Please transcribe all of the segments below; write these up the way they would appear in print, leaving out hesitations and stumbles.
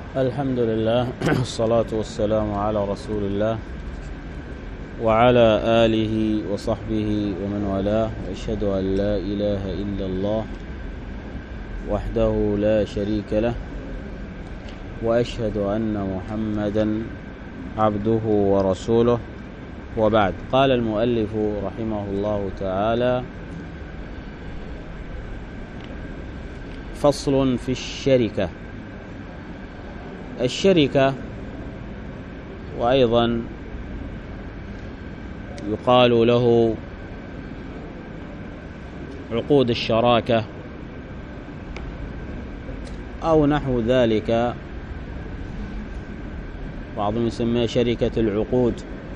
الحمد لله والصلاة والسلام على رسول الله وعلى آله وصحبه ومن والاه، وأشهد أن لا إله إلا الله وحده لا شريك له، وأشهد أن محمدا عبده ورسوله، وبعد. قال المؤلف رحمه الله تعالى: فصل في الشركة. الشركة وأيضا يقال له عقود الشراكة أو نحو ذلك، بعضهم يسميها شركة العقود،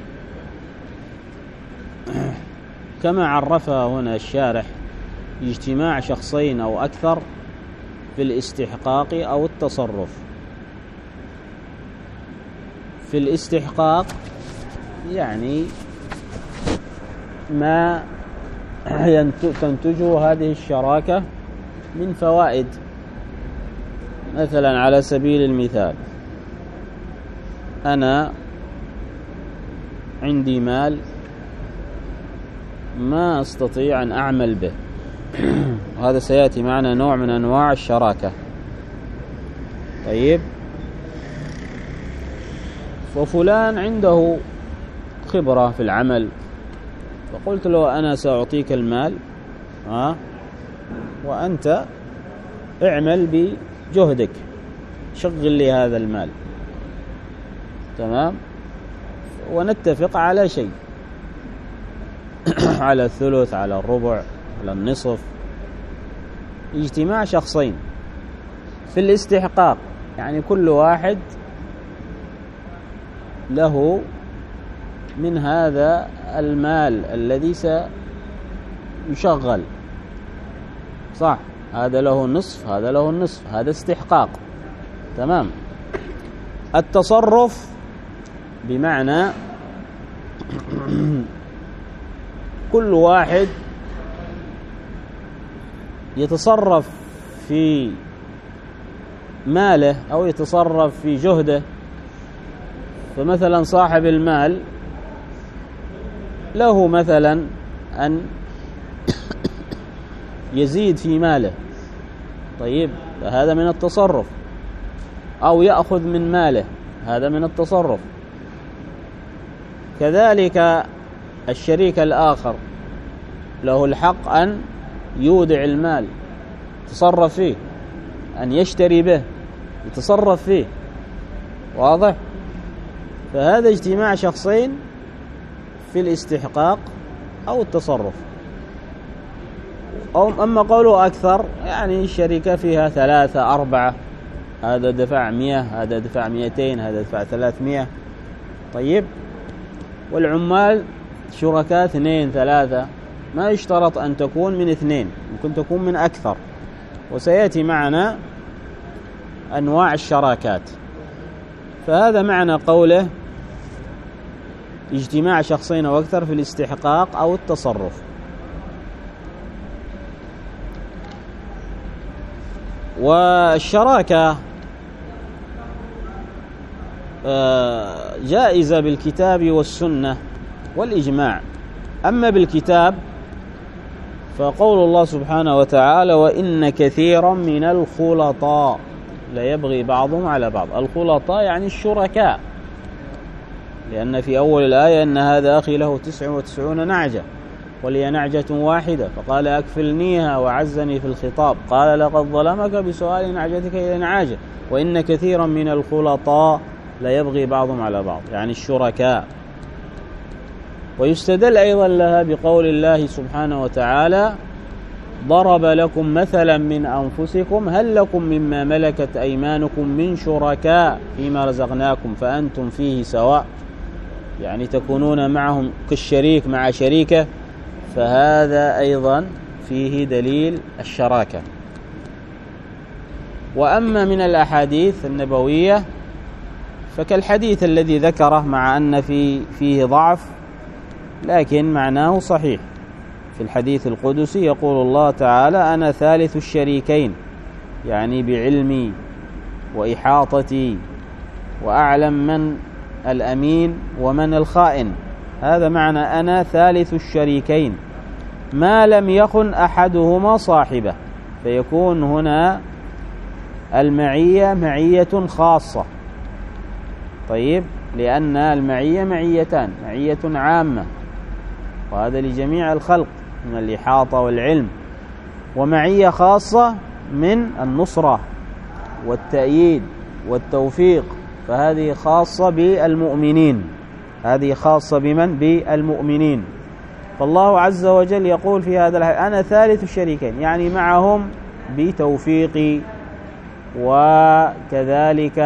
كما عرفها هنا الشارح: اجتماع شخصين أو أكثر في الاستحقاق أو التصرف. في الاستحقاق يعني ما تنتجه هذه الشراكة من فوائد. مثلا على سبيل المثال، أنا عندي مال ما أستطيع أن أعمل به، وهذا سيأتي معنا نوع من أنواع الشراكة. طيب، وفلان عنده خبرة في العمل، فقلت له: أنا سأعطيك المال وأنت اعمل بجهدك، شغل لي هذا المال، تمام؟ ونتفق على شيء على الثلث، على الربع، على النصف. اجتماع شخصين في الاستحقاق، يعني كل واحد له من هذا المال الذي سيشغل، صح؟ هذا له النصف، هذا له النصف، هذا استحقاق، تمام؟ التصرف بمعنى كل واحد يتصرف في ماله أو يتصرف في جهده. فمثلا صاحب المال له مثلا أن يزيد في ماله، طيب، هذا من التصرف، أو يأخذ من ماله، هذا من التصرف. كذلك الشريك الآخر له الحق أن يودع المال، يتصرف فيه، أن يشتري به، يتصرف فيه، واضح؟ فهذا اجتماع شخصين في الاستحقاق أو التصرف. أما قوله أكثر، يعني الشركة فيها 3 4، هذا دفع 100، هذا دفع 200، هذا دفع 300. طيب، والعمال شركاء 2 3، ما يشترط أن تكون من 2، ممكن تكون من أكثر، وسيأتي معنا أنواع الشراكات. فهذا معنى قوله اجتماع شخصين أو أكثر في الاستحقاق أو التصرف. والشراكة جائزة بالكتاب والسنة والإجماع. أما بالكتاب فقول الله سبحانه وتعالى: وإن كثيرا من الخلطاء ليبغي بعضهم على بعض. الخلطاء يعني الشركاء، لأن في أول الآية: إن هذا أخي له 99 نعجة ولي نعجة واحدة فقال أكفلنيها وعزني في الخطاب قال لقد ظلمك بسؤال نعجتك إلى نعاجة وإن كثيرا من الخلطاء ليبغي بعضهم على بعض، يعني الشركاء. ويستدل أيضا لها بقول الله سبحانه وتعالى: ضرب لكم مثلا من أنفسكم هل لكم مما ملكت أيمانكم من شركاء فيما رزقناكم فأنتم فيه سواء، يعني تكونون معهم كالشريك مع شريكه. فهذا أيضا فيه دليل الشراكة. وأما من الأحاديث النبوية فكالحديث الذي ذكره، مع أن فيه ضعف لكن معناه صحيح. في الحديث القدسي يقول الله تعالى: أنا ثالث الشريكين، يعني بعلمي وإحاطتي، وأعلم من الأمين ومن الخائن. هذا معنى أنا ثالث الشريكين ما لم يخن أحدهما صاحبه، فيكون هنا المعية معية خاصة. طيب، لأن المعية معيتان، معية عامة وهذا لجميع الخلق من الإحاطة والعلم، ومعية خاصة من النصرة والتأييد والتوفيق، فهذه خاصة بالمؤمنين. هذه خاصة بمن؟ بالمؤمنين. فالله عز وجل يقول في هذا الحديث أنا ثالث الشريكين، يعني معهم بتوفيقي وكذلك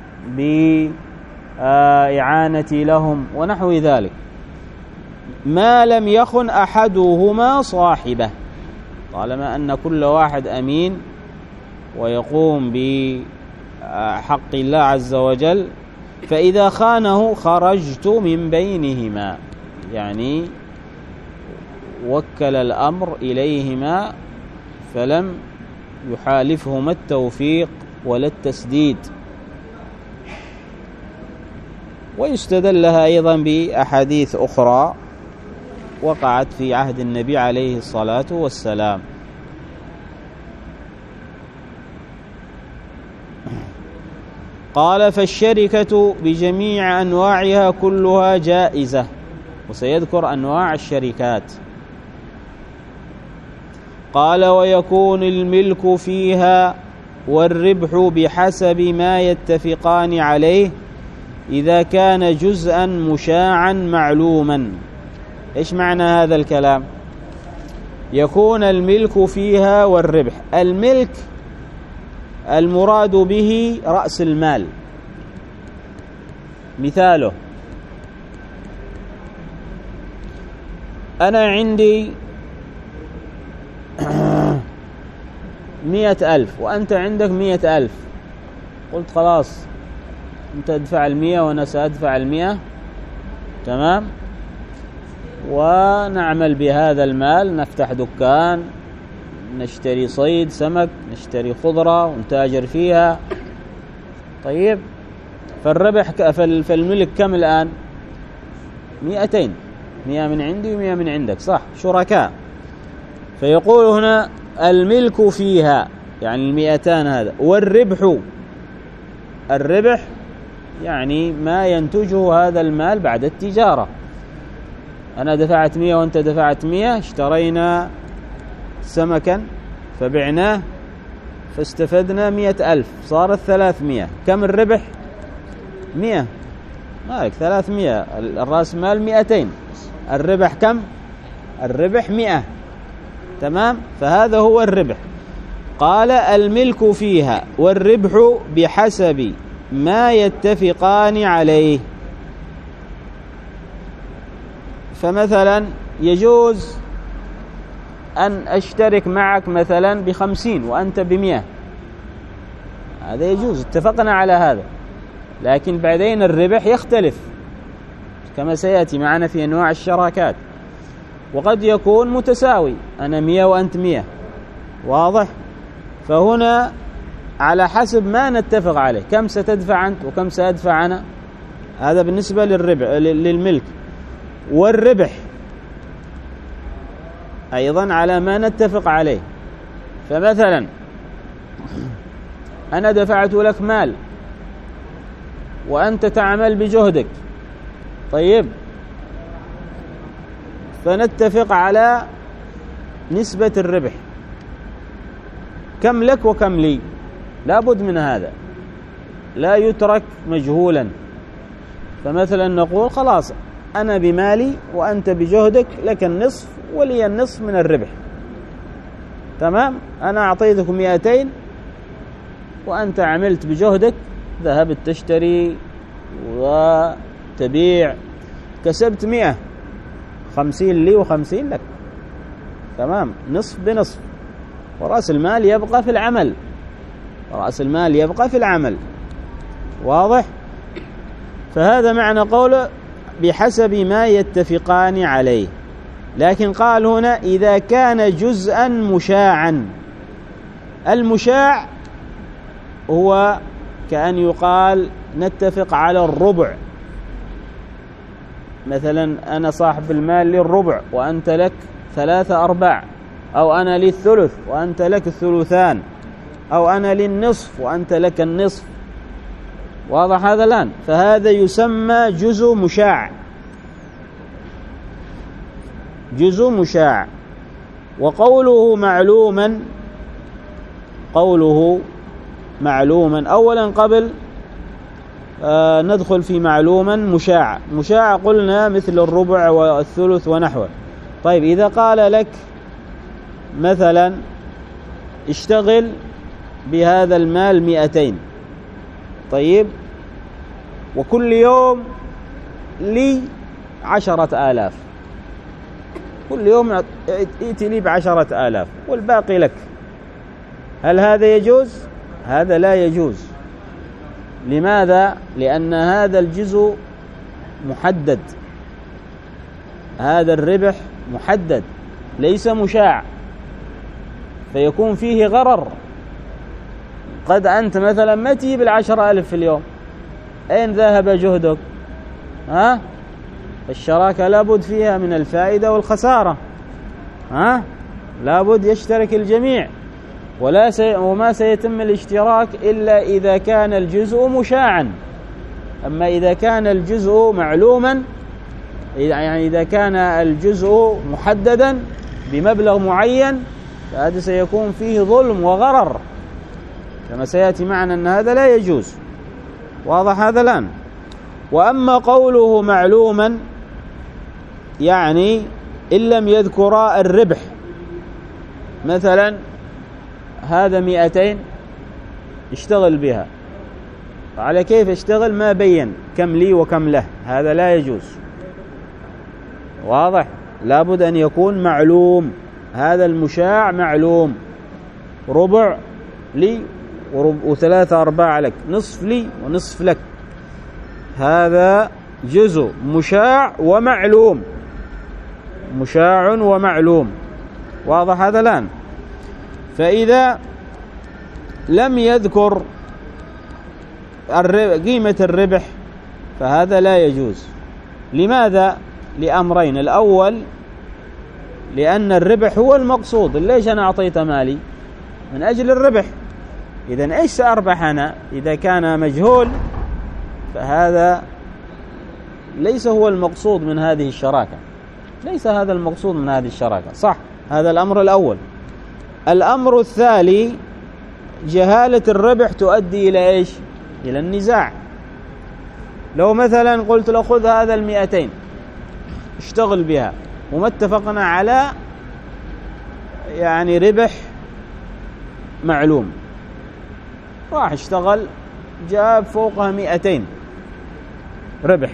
بإعانتي لهم ونحو ذلك، ما لم يخن أحدهما صاحبه، طالما أن كل واحد أمين ويقوم بحق الله عز وجل، فإذا خانه خرجت من بينهما، يعني وكل الأمر إليهما فلم يحالفهما التوفيق ولا التسديد. ويستدل لها أيضا بأحاديث أخرى وقعت في عهد النبي عليه الصلاة والسلام. قال فالشركة بجميع أنواعها كلها جائزة، وسيذكر أنواع الشركات. قال ويكون الملك فيها والربح بحسب ما يتفقان عليه إذا كان جزءا مشاعا معلوما. إيش معنى هذا الكلام؟ يكون الملك فيها والربح. الملك المراد به رأس المال. مثاله أنا عندي 100,000 وأنت عندك 100,000، قلت خلاص أنت ادفع 100 وأنا سأدفع 100، تمام، ونعمل بهذا المال، نفتح دكان، نشتري صيد سمك، نشتري خضرة ونتاجر فيها. طيب، فالربح فالملك كم الآن؟ 200، 100 من عندي و100 من عندك، صح، شركاء. فيقول هنا الملك فيها يعني 200 هذا، والربح، الربح يعني ما ينتجه هذا المال بعد التجارة. أنا دفعت 100 وأنت دفعت 100، اشترينا سمكا فبعناه فاستفدنا 100,000، صارت 300. كم الربح؟ 100. مالك 300، الرأس مال 200، الربح كم؟ الربح 100. تمام، فهذا هو الربح. قال الملك فيها والربح بحسب ما يتفقان عليه. فمثلا يجوز أن أشترك معك مثلا ب50 وأنت ب100، هذا يجوز، اتفقنا على هذا. لكن بعدين الربح يختلف كما سيأتي معنا في أنواع الشراكات، وقد يكون متساوي، أنا 100 وأنت 100، واضح؟ فهنا على حسب ما نتفق عليه، كم ستدفع أنت وكم سأدفع أنا، هذا بالنسبة للملك. والربح أيضا على ما نتفق عليه. فمثلا أنا دفعت لك مال وأنت تعمل بجهدك، طيب، فنتفق على نسبة الربح، كم لك وكم لي، لا بد من هذا، لا يترك مجهولا. فمثلا نقول خلاص أنا بمالي وأنت بجهدك، لك النصف ولي النصف من الربح، تمام. أنا أعطيتك 200 وأنت عملت بجهدك، ذهبت تشتري وتبيع، كسبت 100، 50 لي و50 لك، تمام، نصف بنصف، ورأس المال يبقى في العمل، رأس المال يبقى في العمل، واضح؟ فهذا معنى قوله بحسب ما يتفقان عليه. لكن قال هنا إذا كان جزءا مشاعا. المشاع هو كأن يقال نتفق على الربع، مثلا أنا صاحب المال للربع وأنت لك 3/4، أو أنا لي الثلث وأنت لك الثلثان، أو أنا لي النصف وأنت لك النصف. واضح هذا الآن؟ فهذا يسمى جزء مشاع، جزء مشاع. وقوله معلوما، قوله معلوما أولا قبل ندخل في معلوما مشاع. مشاع قلنا مثل الربع والثلث ونحوه. طيب إذا قال لك مثلا اشتغل بهذا المال 200، طيب وكل يوم لي 10,000، كل يوم ائتي لي 10,000 والباقي لك، هل هذا يجوز؟ هذا لا يجوز. لماذا؟ لأن هذا الجزء محدد، هذا الربح محدد ليس مشاع، فيكون فيه غرر. قد أنت مثلا ما تجيب 10,000 في اليوم، أين ذهب جهدك؟ الشراكة لابد فيها من الفائدة والخسارة، لابد يشترك الجميع، وما سيتم الاشتراك إلا إذا كان الجزء مشاعا. أما إذا كان الجزء معلوما، يعني إذا كان الجزء محددا بمبلغ معين، فهذا سيكون فيه ظلم وغرر، كما سيأتي معنا أن هذا لا يجوز. واضح هذا الآن؟ وأما قوله معلوما يعني إن لم يذكر الربح، مثلا هذا 200 اشتغل بها، على كيف اشتغل ما بين كم لي وكم له، هذا لا يجوز. واضح؟ لابد أن يكون معلوم، هذا المشاع معلوم، ربع لي و3/4 لك، نصف لي ونصف لك، هذا جزء مشاع ومعلوم، مشاع ومعلوم. واضح هذا الآن؟ فإذا لم يذكر قيمة الربح فهذا لا يجوز. لماذا؟ لأمرين. الأول لأن الربح هو المقصود، ليش أنا أعطيت مالي؟ من أجل الربح. إذن إيش سأربح أنا؟ إذا كان مجهول فهذا ليس هو المقصود من هذه الشراكة، ليس هذا المقصود من هذه الشراكة، صح؟ هذا الأمر الأول. الأمر الثاني جهالة الربح تؤدي إلى إيش؟ إلى النزاع. لو مثلا قلت له خذ هذا 200 اشتغل بها، وما اتفقنا على يعني ربح معلوم، راح اشتغل جاب فوقها 200 ربح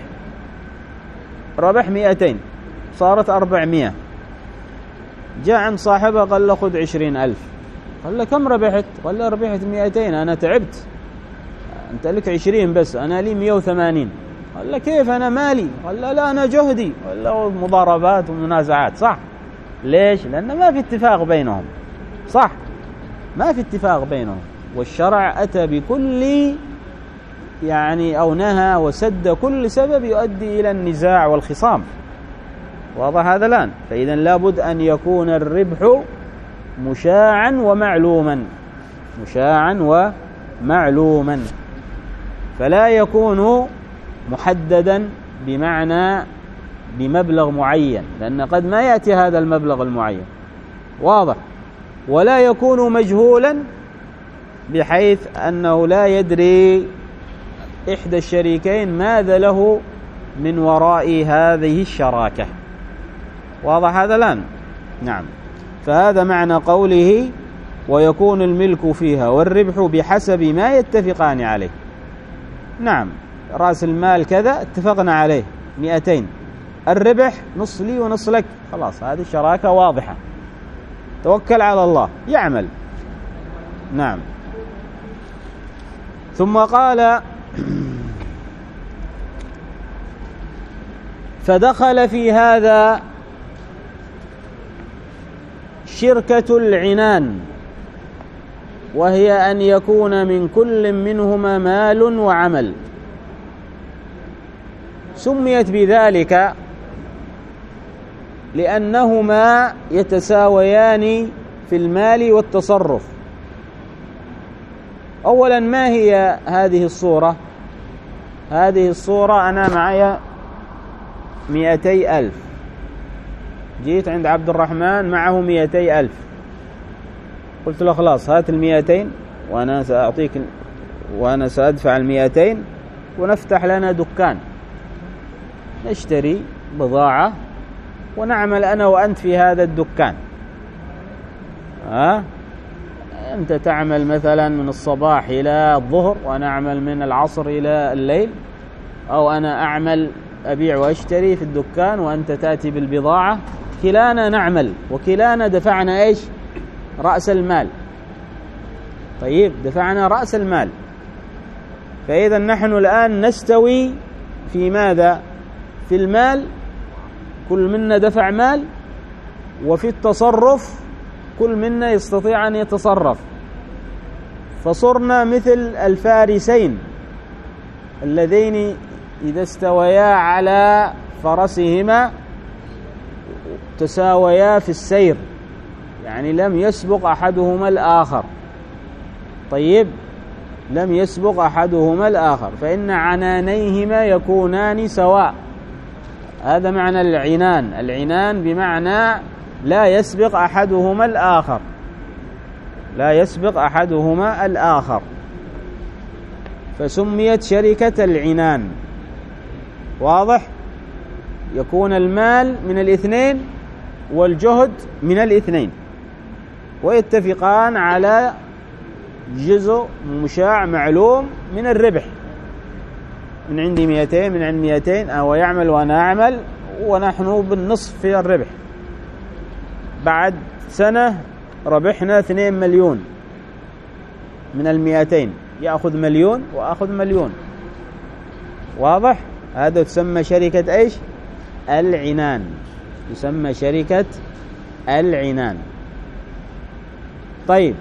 200 صارت 400، جاء عند صاحبه قال له خذ 20,000، قال له كم ربحت؟ قال له ربحت 200، أنا تعبت، أنت لك 20 بس، أنا لي 180. قال له كيف أنا مالي؟ قال له لا أنا جهدي. قال له مضاربات ومنازعات، صح؟ ليش؟ لأن ما في اتفاق بينهم، صح؟ ما في اتفاق بينهم، والشرع أتى بكل يعني أو نهى وسد كل سبب يؤدي إلى النزاع والخصام. واضح هذا الآن؟ فإذا لابد أن يكون الربح مشاعا ومعلوما، مشاعا ومعلوما، فلا يكون محددا بمعنى بمبلغ معين، لأن قد ما يأتي هذا المبلغ المعين. واضح؟ ولا يكون مجهولا بحيث أنه لا يدري إحدى الشريكين ماذا له من وراء هذه الشراكة. واضح هذا الآن؟ نعم. فهذا معنى قوله ويكون الملك فيها والربح بحسب ما يتفقان عليه. نعم، رأس المال كذا اتفقنا عليه 200، الربح نص لي ونص لك، خلاص هذه الشراكة واضحة، توكل على الله يعمل. نعم. ثم قال فدخل في هذا شركة العنان وهي أن يكون من كل منهما مال وعمل. سميت بذلك لأنهما يتساويان في المال والتصرف. أولا، ما هي هذه الصورة؟ هذه الصورة أنا معي 200,000، جيت عند عبد الرحمن معه 200,000، قلت له خلاص هات 200 وأنا سأعطيك وأنا سأدفع 200 ونفتح لنا دكان نشتري بضاعة ونعمل أنا وأنت في هذا الدكان. أنت تعمل مثلا من الصباح إلى الظهر وأنا أعمل من العصر إلى الليل، أو أنا أعمل أبيع وأشتري في الدكان وأنت تأتي بالبضاعة، كلانا نعمل وكلانا دفعنا إيش؟ رأس المال. طيب، دفعنا رأس المال، فإذا نحن الآن نستوي في ماذا؟ في المال، كل منا دفع مال، وفي التصرف كل منا يستطيع أن يتصرف. فصرنا مثل الفارسين اللذين إذا استويا على فرسهما تساويا في السير، يعني لم يسبق أحدهما الآخر. طيب، لم يسبق أحدهما الآخر، فإن عنانيهما يكونان سواء. هذا معنى العنان. العنان بمعنى لا يسبق أحدهما الآخر، لا يسبق أحدهما الآخر، فسميت شركة العنان. واضح؟ يكون المال من الاثنين والجهد من الاثنين، ويتفقان على جزء مشاع معلوم من الربح. من عندي 200، من عند 200، أو يعمل وأنا أعمل، ونحن بالنصف في الربح. بعد سنة ربحنا 2 مليون من 200، يأخذ مليون وأخذ مليون. واضح؟ هذا تسمى شركة إيش؟ العنان، تسمى شركة العنان. طيب،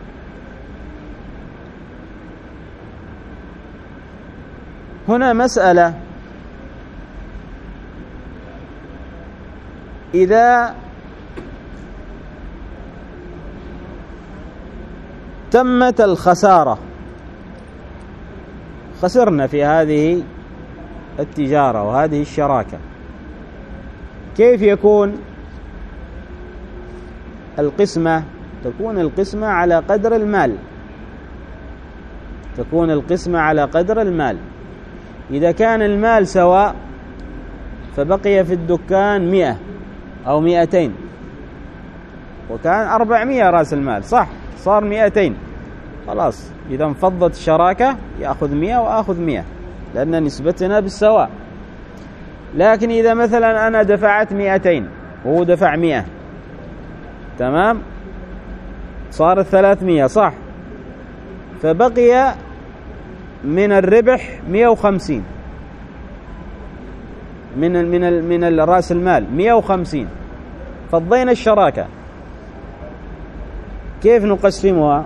هنا مسألة: إذا تمت الخسارة، خسرنا في هذه التجارة وهذه الشراكة، كيف يكون القسمة؟ تكون القسمة على قدر المال، تكون القسمة على قدر المال. إذا كان المال سواء فبقي في الدكان 100 أو 200، وكان 400 رأس المال، صح؟ صار 200، خلاص إذا انفضت الشراكة يأخذ 100 وأخذ 100 لأن نسبتنا بالسواء. لكن إذا مثلا أنا دفعت 200 وهو دفع 100، تمام، صارت 300، صح؟ فبقي من الربح 150 من الرأس المال 150، فضينا الشراكة. كيف نقسمها؟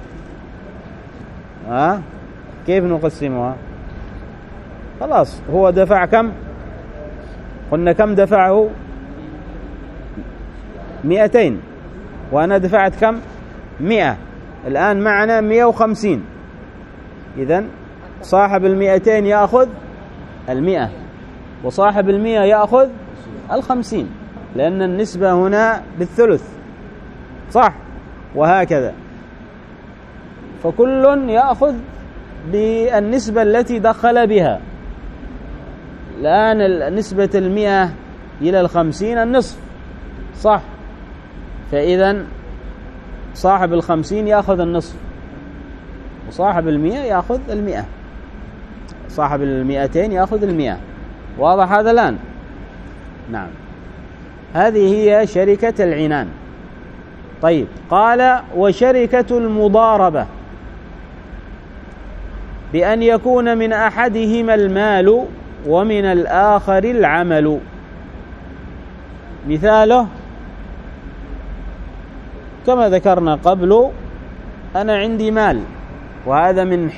كيف نقسمها؟ خلاص هو دفع كم؟ قلنا كم دفعه؟ 200 وأنا دفعت كم؟ 100. الآن معنا 150. إذن صاحب 200 يأخذ 100 وصاحب 100 يأخذ 50، لأن النسبة هنا بالثلث، صح؟ وهكذا، فكل يأخذ بالنسبة التي دخل بها. الآن نسبة 100 إلى 50 النصف، صح؟ فإذا صاحب 50 يأخذ النصف، وصاحب 100 يأخذ 100، صاحب 200 يأخذ 100. واضح هذا الآن؟ نعم، هذه هي شركة العنان. طيب، قال: وشركة المضاربة بأن يكون من أحدهما المال ومن الآخر العمل. مثاله كما ذكرنا قبل: أنا عندي مال، وهذا من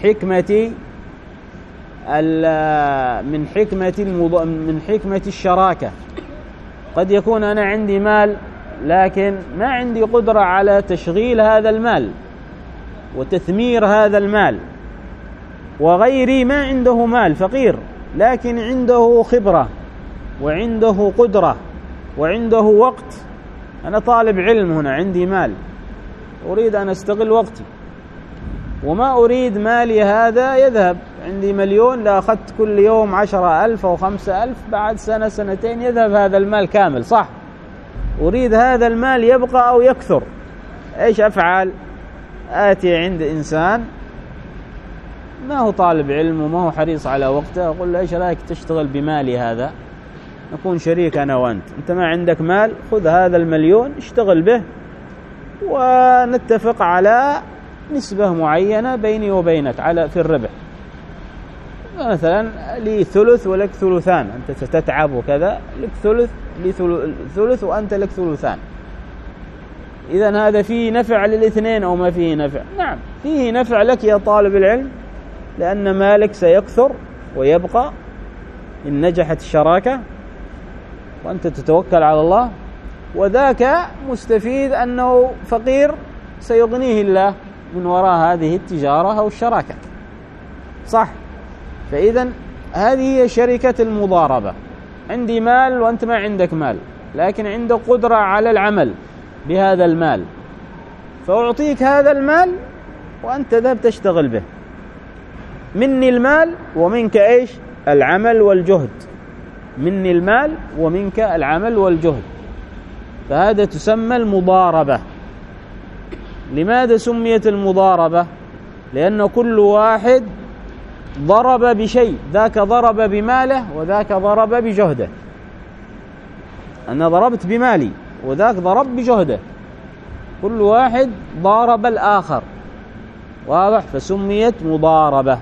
حكمة الشراكة. قد يكون أنا عندي مال لكن ما عندي قدرة على تشغيل هذا المال وتثمير هذا المال، وغيري ما عنده مال، فقير، لكن عنده خبرة وعنده قدرة وعنده وقت. أنا طالب علم هنا، عندي مال، أريد أن أستغل وقتي، وما أريد مالي هذا يذهب. عندي مليون، لا أخذت كل يوم 10,000 أو 5,000، بعد سنة سنتين يذهب هذا المال كامل، صح؟ أريد هذا المال يبقى أو يكثر. إيش أفعل؟ آتي عند إنسان ما هو طالب علم وما هو حريص على وقته، أقول له إيش رأيك تشتغل بمالي هذا، نكون شريك أنا وأنت. أنت ما عندك مال، خذ هذا المليون اشتغل به، ونتفق على نسبة معينة بيني وبينك في الربح. مثلا لي ثلث ولك ثلثان، أنت ستتعب وكذا، لك ثلث، لي ثلث وأنت لك ثلثان. إذن هذا فيه نفع للاثنين أو ما فيه نفع؟ نعم فيه نفع لك يا طالب العلم، لأن مالك سيكثر ويبقى إن نجحت الشراكة وأنت تتوكل على الله، وذاك مستفيد أنه فقير سيغنيه الله من وراء هذه التجارة أو الشراكة، صح؟ فإذن هذه هي شركة المضاربة. عندي مال وأنت ما عندك مال، لكن عندك قدرة على العمل بهذا المال، فأعطيك هذا المال وأنت تذهب تشتغل به. مني المال ومنك إيش؟ العمل والجهد. مني المال ومنك العمل والجهد، فهذا تسمى المضاربة. لماذا سميت المضاربة؟ لأن كل واحد ضرب بشيء، ذاك ضرب بماله وذاك ضرب بجهده. أنا ضربت بمالي وذاك ضرب بجهده، كل واحد ضارب الآخر، واضح؟ فسميت مضاربة.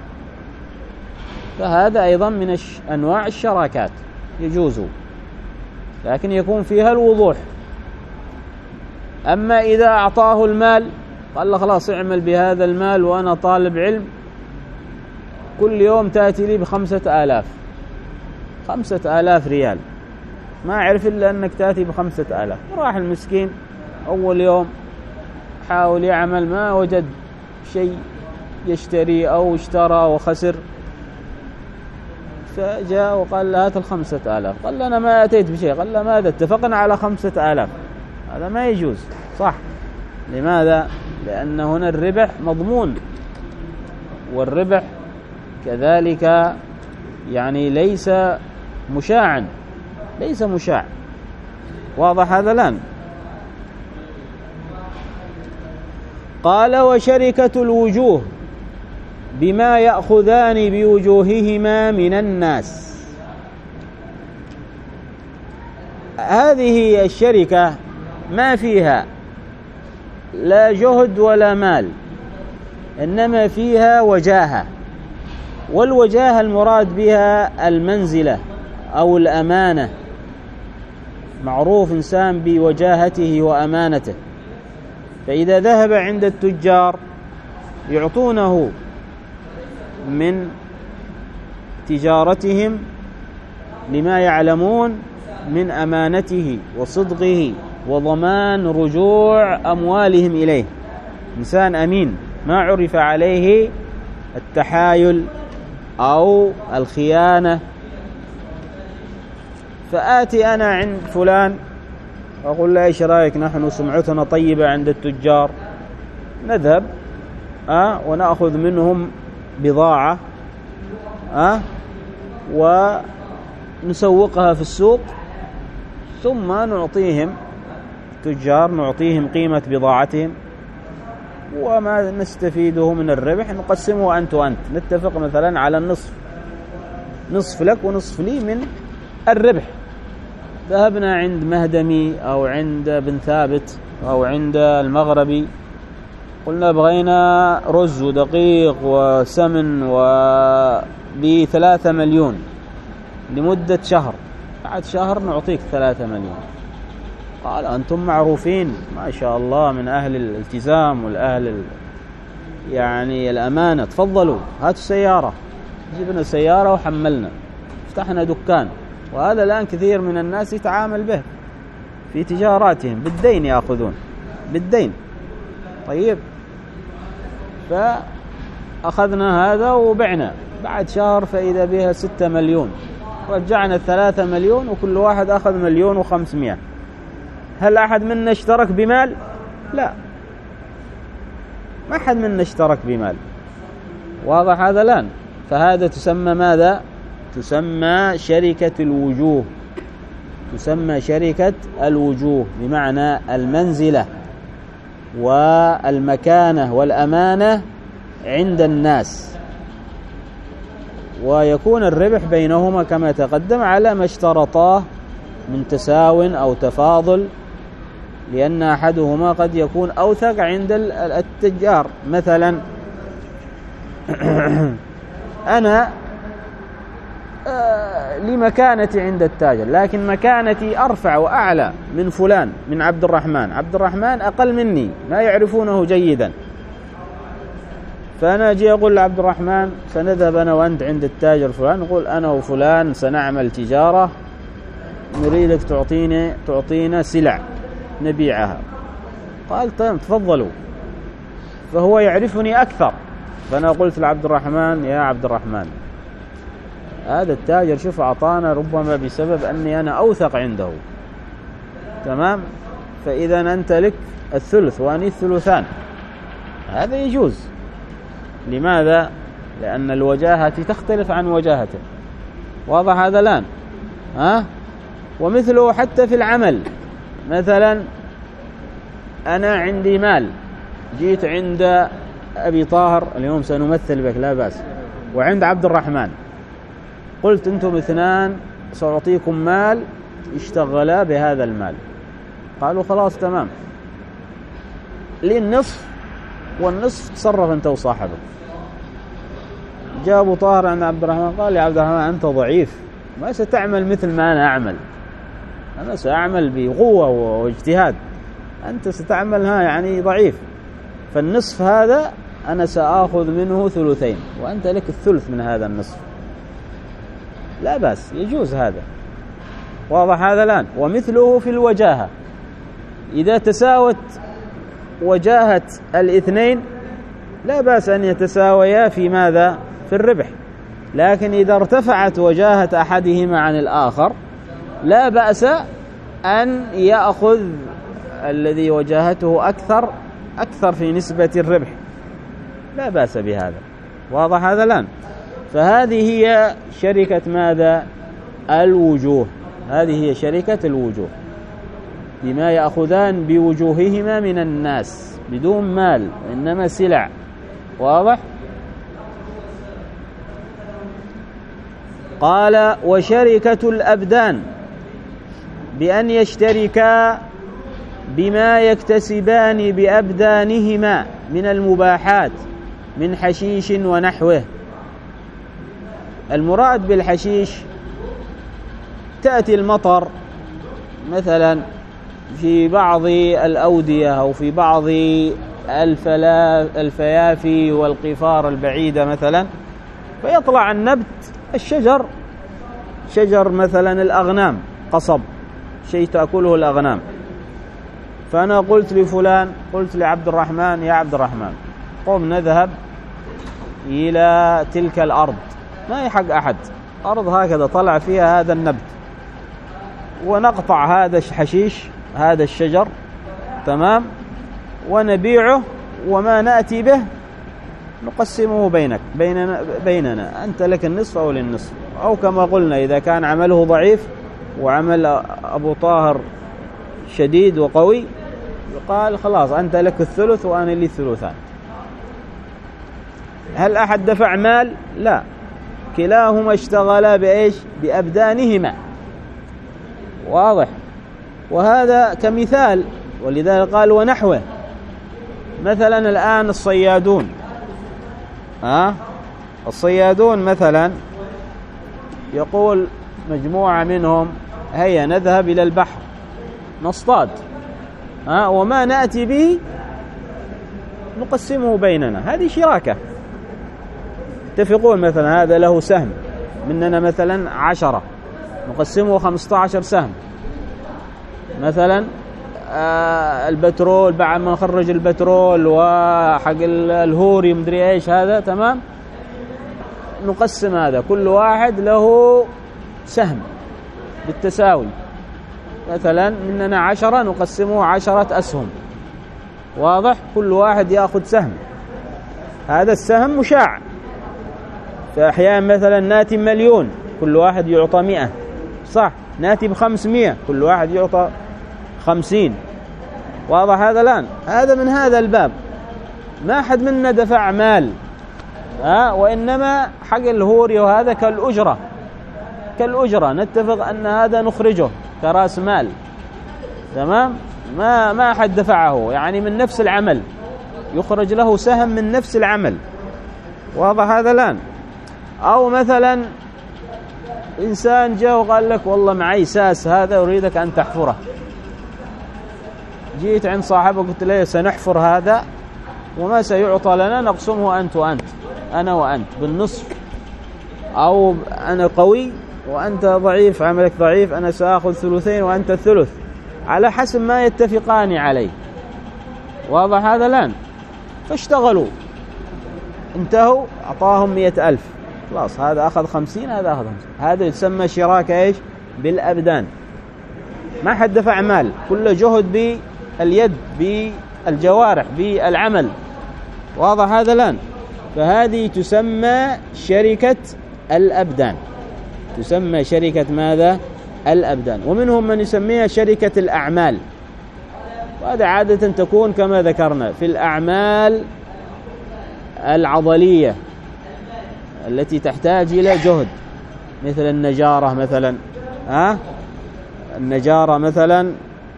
فهذا أيضا من أنواع الشراكات يجوز، لكن يكون فيها الوضوح. أما إذا أعطاه المال قال له خلاص اعمل بهذا المال وأنا طالب علم، كل يوم تأتي لي ب5,000 ريال، ما أعرف إلا أنك تأتي ب5,000. راح المسكين أول يوم حاول يعمل، ما وجد شيء يشتري أو اشترى وخسر، فجاء وقال له هات 5,000. قال له أنا ما أتيت بشيء. قال له ماذا؟ اتفقنا على 5,000. هذا ما يجوز، صح؟ لماذا؟ لأن هنا الربح مضمون، والربح كذلك يعني ليس مشاعا، ليس مشاع، واضح هذا الآن؟ قال وشركة الوجوه بما يأخذان بوجوههما من الناس. هذه الشركة ما فيها لا جهد ولا مال، إنما فيها وجاهة، والوجاهة المراد بها المنزلة أو الأمانة. معروف إنسان بوجاهته وأمانته، فإذا ذهب عند التجار يعطونه من تجارتهم لما يعلمون من أمانته وصدقه وضمان رجوع أموالهم إليه. إنسان أمين ما عرف عليه التحايل أو الخيانة. فآتي أنا عند فلان أقول له إيش رأيك، نحن سمعتنا طيبة عند التجار، نذهب ونأخذ منهم بضاعة ونسوقها في السوق، ثم نعطيهم التجار، نعطيهم قيمة بضاعتهم، وما نستفيده من الربح نقسمه أنت وأنت، نتفق مثلا على النصف، نصف لك ونصف لي من الربح. ذهبنا عند مهدمي أو عند بن ثابت أو عند المغربي، قلنا بغينا رز ودقيق وسمن ب3 مليون لمدة شهر، بعد شهر نعطيك 3 مليون. قال أنتم معروفين ما شاء الله من أهل الالتزام والأهل يعني الأمانة، تفضلوا هاتوا سيارة، جبنا سيارة وحملنا، فتحنا دكان. وهذا الآن كثير من الناس يتعامل به في تجاراتهم، بالدين يأخذون، بالدين. طيب، فأخذنا هذا وبعنا، بعد شهر فإذا بها 6 مليون، رجعنا 3 مليون، وكل واحد أخذ 1,500,000. هل أحد منا اشترك بمال؟ لا، ما أحد منا اشترك بمال. واضح هذا الآن؟ فهذا تسمى ماذا؟ تسمى شركة الوجوه، تسمى شركة الوجوه، بمعنى المنزلة والمكانة والأمانة عند الناس، ويكون الربح بينهما كما تقدم على ما اشترطاه من تساو أو تفاضل، لأن أحدهما قد يكون أوثق عند التجار. مثلا أنا لمكانتي عند التاجر، لكن مكانتي أرفع وأعلى من فلان، من عبد الرحمن. عبد الرحمن أقل مني، ما يعرفونه جيدا، فأنا أجي أقول لعبد الرحمن سنذهب أنا وأنت عند التاجر فلان، نقول أنا وفلان سنعمل تجارة، نريدك تعطينا سلع نبيعها. قال طيب تفضلوا. فهو يعرفني أكثر، فأنا قلت لعبد الرحمن يا عبد الرحمن، هذا التاجر شوف أعطانا ربما بسبب أني أنا أوثق عنده، تمام؟ فإذا أنت لك الثلث وأني الثلثان. هذا يجوز. لماذا؟ لأن الوجاهة تختلف عن وجاهته. واضح هذا الآن؟ ومثله حتى في العمل. مثلا أنا عندي مال، جيت عند أبي طاهر، اليوم سنمثل بك لا بأس، وعند عبد الرحمن، قلت أنتم اثنان سأعطيكم مال اشتغلا بهذا المال. قالوا خلاص تمام، لي النصف والنصف تصرف أنت وصاحبك. جاء أبو طاهر عند عبد الرحمن، قال يا عبد الرحمن أنت ضعيف، ما ستعمل مثل ما أنا أعمل، أنا سأعمل بقوة واجتهاد، أنت ستعملها يعني ضعيف، فالنصف هذا أنا سأخذ منه ثلثين وأنت لك الثلث من هذا النصف. لا بأس، يجوز هذا. واضح هذا الآن؟ ومثله في الوجاهة، إذا تساوت وجاهة الاثنين لا بأس أن يتساويا في ماذا؟ في الربح. لكن إذا ارتفعت وجاهة أحدهما عن الآخر لا بأس أن يأخذ الذي وجاهته أكثر في نسبة الربح، لا بأس بهذا. واضح هذا الآن؟ فهذه هي شركة ماذا؟ الوجوه. هذه هي شركة الوجوه، بما يأخذان بوجوههما من الناس بدون مال، إنما سلع. واضح؟ قال وشركة الأبدان، بأن يشتركا بما يكتسبان بأبدانهما من المباحات من حشيش ونحوه. المراد بالحشيش تأتي المطر مثلا في بعض الأودية أو في بعض الفيافي والقفار البعيدة مثلا، فيطلع النبت الشجر، شجر مثلا الأغنام، قصب، شيء تأكله الأغنام. فأنا قلت لفلان، قلت لعبد الرحمن يا عبد الرحمن قم نذهب إلى تلك الأرض، ما هي حق أحد، أرض هكذا طلع فيها هذا النبت، ونقطع هذا الحشيش، هذا الشجر، تمام، ونبيعه، وما نأتي به نقسمه بيننا، أنت لك النصف أو للنصف. أو كما قلنا إذا كان عمله ضعيف وعمل أبو طاهر شديد وقوي، قال خلاص أنت لك الثلث وأنا لي الثلثان. هل أحد دفع مال؟ لا، كلاهما اشتغلا بإيش؟ بأبدانهما. واضح؟ وهذا كمثال، ولذلك قال ونحوه. مثلا الآن الصيادون، الصيادون مثلا يقول مجموعة منهم هيا نذهب إلى البحر نصطاد، وما نأتي به نقسمه بيننا، هذه شراكة. اتفقون مثلا هذا له سهم مننا مثلا 10، نقسمه 15 سهم. مثلا البترول بعد ما نخرج البترول وحق الهوري مدري ايش هذا، تمام، نقسم هذا كل واحد له سهم بالتساوي. مثلا مننا 10 نقسمه 10 أسهم، واضح؟ كل واحد يأخذ سهم، هذا السهم مشاع. فأحيانا مثلا ناتي 1,000,000 كل واحد يعطى 100، صح؟ ناتي ب500 كل واحد يعطى 50، واضح هذا الآن؟ هذا من هذا الباب، ما حد منا دفع مال، وإنما حق الهوري وهذا كالأجرة نتفق أن هذا نخرجه كرأس مال، تمام؟ ما حد دفعه، يعني من نفس العمل يخرج له سهم من نفس العمل، واضح هذا الآن؟ أو مثلا إنسان جاء وقال لك والله معي ساس هذا أريدك أن تحفره، جيت عند صاحبه قلت له سنحفر هذا وما سيعطى لنا نقسمه أنت وأنت، أنا وأنت بالنصف، أو أنا قوي وأنت ضعيف، عملك ضعيف، أنا سأخذ 2 وأنت 1/3 على حسب ما يتفقان عليه، واضح هذا الآن؟ فاشتغلوا، انتهوا، أعطاهم 100,000، خلاص هذا أخذ 50 هذا أخذ 50، هذا يسمى شراكة إيش؟ بالأبدان، ما حد دفع مال، كل جهد باليد بالجوارح بالعمل، واضح هذا الآن؟ فهذه تسمى شركة الأبدان، تسمى شركة ماذا؟ الأبدان. ومنهم من يسميها شركة الأعمال، وهذا عادة تكون كما ذكرنا في الأعمال العضلية التي تحتاج إلى جهد، مثل النجارة مثلا، النجارة مثلا،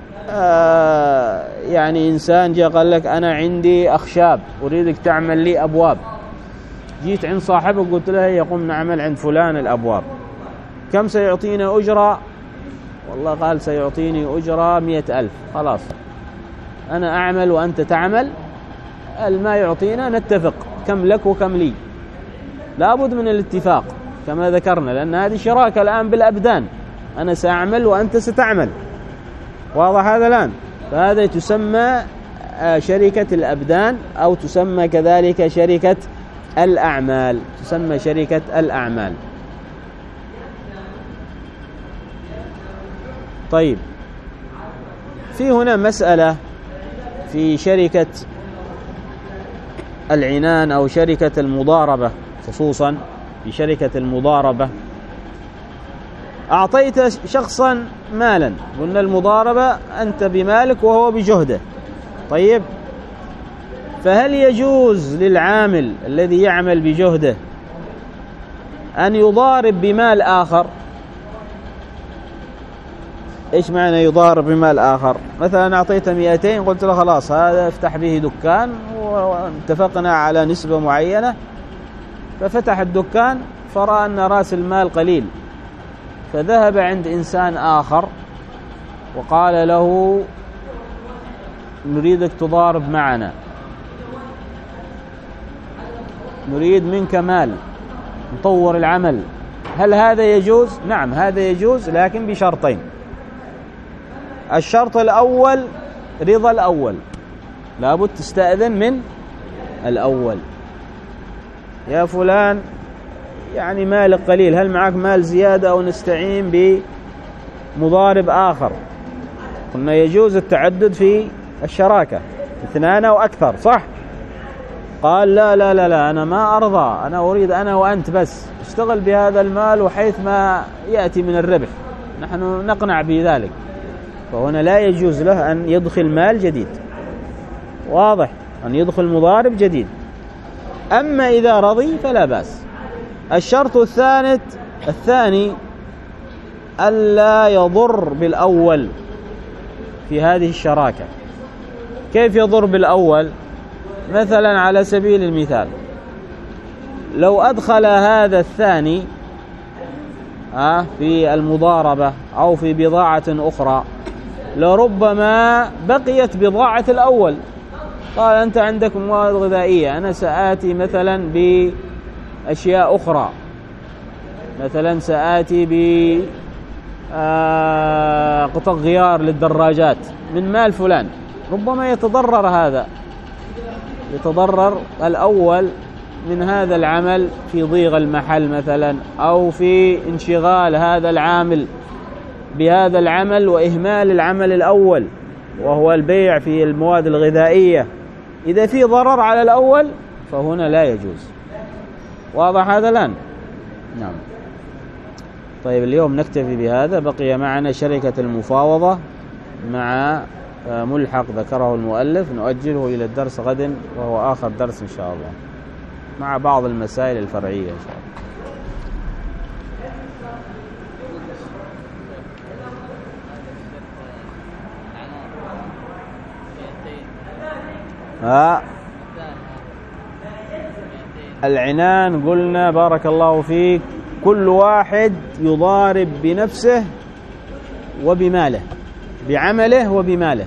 يعني إنسان جاء قال لك أنا عندي أخشاب أريدك تعمل لي أبواب، جيت عند صاحبه قلت له يقوم نعمل عند فلان الأبواب، كم سيعطينا أجرة؟ والله قال سيعطيني أجرة 100,000، خلاص أنا أعمل وأنت تعمل، ما يعطينا نتفق كم لك وكم لي، لابد من الاتفاق كما ذكرنا، لأن هذه شراكة الآن بالأبدان، أنا سأعمل وأنت ستعمل، واضح هذا الآن؟ فهذا تسمى شركة الأبدان، أو تسمى كذلك شركة الأعمال، تسمى شركة الأعمال. طيب، في هنا مسألة في شركة العنان أو شركة المضاربة، خصوصا في شركة المضاربة، أعطيت شخصا مالا، قلنا المضاربة أنت بمالك وهو بجهده، طيب، فهل يجوز للعامل الذي يعمل بجهده أن يضارب بمال آخر؟ إيش معنى يضارب بمال آخر؟ مثلا أعطيته 200 قلت له خلاص هذا افتح به دكان واتفقنا على نسبة معينة، ففتح الدكان فرأى أن رأس المال قليل، فذهب عند إنسان آخر وقال له نريدك تضارب معنا، نريد منك مال نطور العمل، هل هذا يجوز؟ نعم هذا يجوز، لكن بشرطين. الشرط الأول رضا الأول، لابد تستأذن من الأول، يا فلان يعني مالك قليل، هل معك مال زيادة أو نستعين بمضارب آخر؟ قلنا يجوز التعدد في الشراكة، 2 أو أكثر، صح؟ قال لا لا لا لا، أنا ما أرضى، أنا أريد أنا وأنت بس، اشتغل بهذا المال وحيث ما يأتي من الربح نحن نقنع بذلك، فهنا لا يجوز له أن يدخل مال جديد، واضح؟ أن يدخل مضارب جديد. أما إذا رضي فلا بأس. الشرط الثاني ألا يضر بالأول في هذه الشراكة. كيف يضر بالأول؟ مثلا على سبيل المثال لو أدخل هذا الثاني في المضاربة أو في بضاعة أخرى، لربما بقيت بضاعة الأول، قال أنت عندك مواد غذائية، أنا سآتي مثلا بأشياء أخرى، مثلا سآتي قطع غيار للدراجات من مال فلان، ربما يتضرر هذا، يتضرر الأول من هذا العمل في ضيق المحل مثلا، أو في انشغال هذا العامل بهذا العمل وإهمال العمل الأول وهو البيع في المواد الغذائية. إذا في ضرر على الأول فهنا لا يجوز. واضح هذا الآن؟ نعم. طيب اليوم نكتفي بهذا. بقي معنا شركة المفاوضة مع ملحق ذكره المؤلف، نؤجله إلى الدرس غد وهو آخر درس إن شاء الله، مع بعض المسائل الفرعية إن شاء الله. العنان قلنا بارك الله فيك كل واحد يضارب بنفسه وبماله، بعمله وبماله.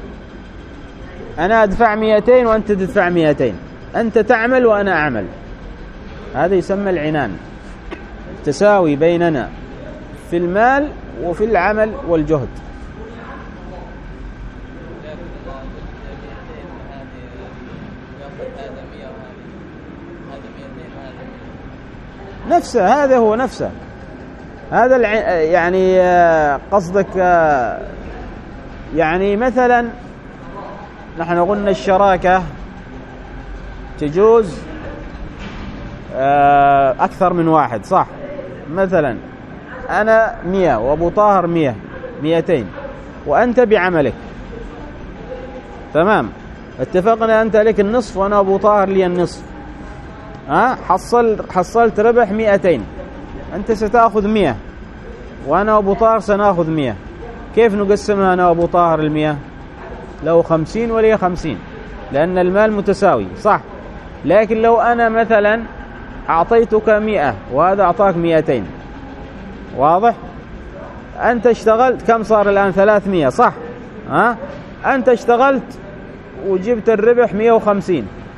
أنا أدفع 200 وأنت تدفع 200، أنت تعمل وأنا أعمل، هذا يسمى العنان، التساوي بيننا في المال وفي العمل والجهد. نفسه، هذا هو نفسه، هذا يعني قصدك يعني مثلا نحن قلنا الشراكة تجوز أكثر من واحد، صح؟ مثلا أنا 100 وأبو طاهر 100، 200 وأنت بعملك، تمام، اتفقنا أنت لك النصف وأنا أبو طاهر لي النصف، حصلت ربح 200، أنت ستأخذ 100 وأنا أبو طاهر سنأخذ 100. كيف نقسمها أنا وأبو طاهر 100؟ لو 50 ولي 50، لأن المال متساوي، صح؟ لكن لو أنا مثلا أعطيتك 100 وهذا أعطاك 200، واضح؟ أنت اشتغلت كم صار الآن؟ 300، صح؟ أنت اشتغلت وجبت الربح 150،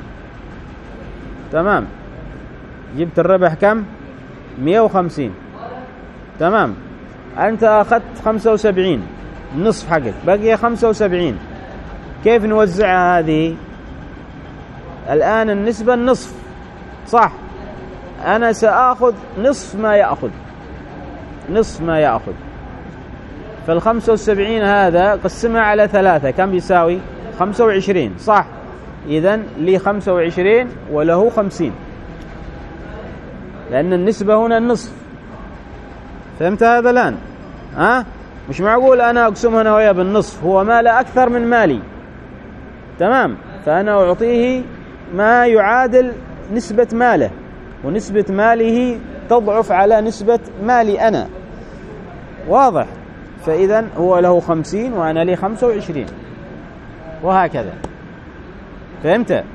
تمام، جبت الربح كم؟ 150، تمام. أنت أخذت 75، النصف حقك، بقي 75. كيف نوزعها هذه؟ الآن النسبة النصف، صح؟ أنا سأخذ نصف ما يأخذ، نصف ما يأخذ. فال75 هذا قسمها على 3 كم يساوي؟ 25، صح؟ إذن لي 25 وله 50، لأن النسبة هنا النصف. فهمت هذا الآن؟ مش معقول أنا أقسم هنا ويا بالنصف، هو مال أكثر من مالي، تمام، فأنا أعطيه ما يعادل نسبة ماله، ونسبة ماله تضعف على نسبة مالي أنا، واضح؟ فإذن هو له 50 وأنا لي 25، وهكذا. فهمت؟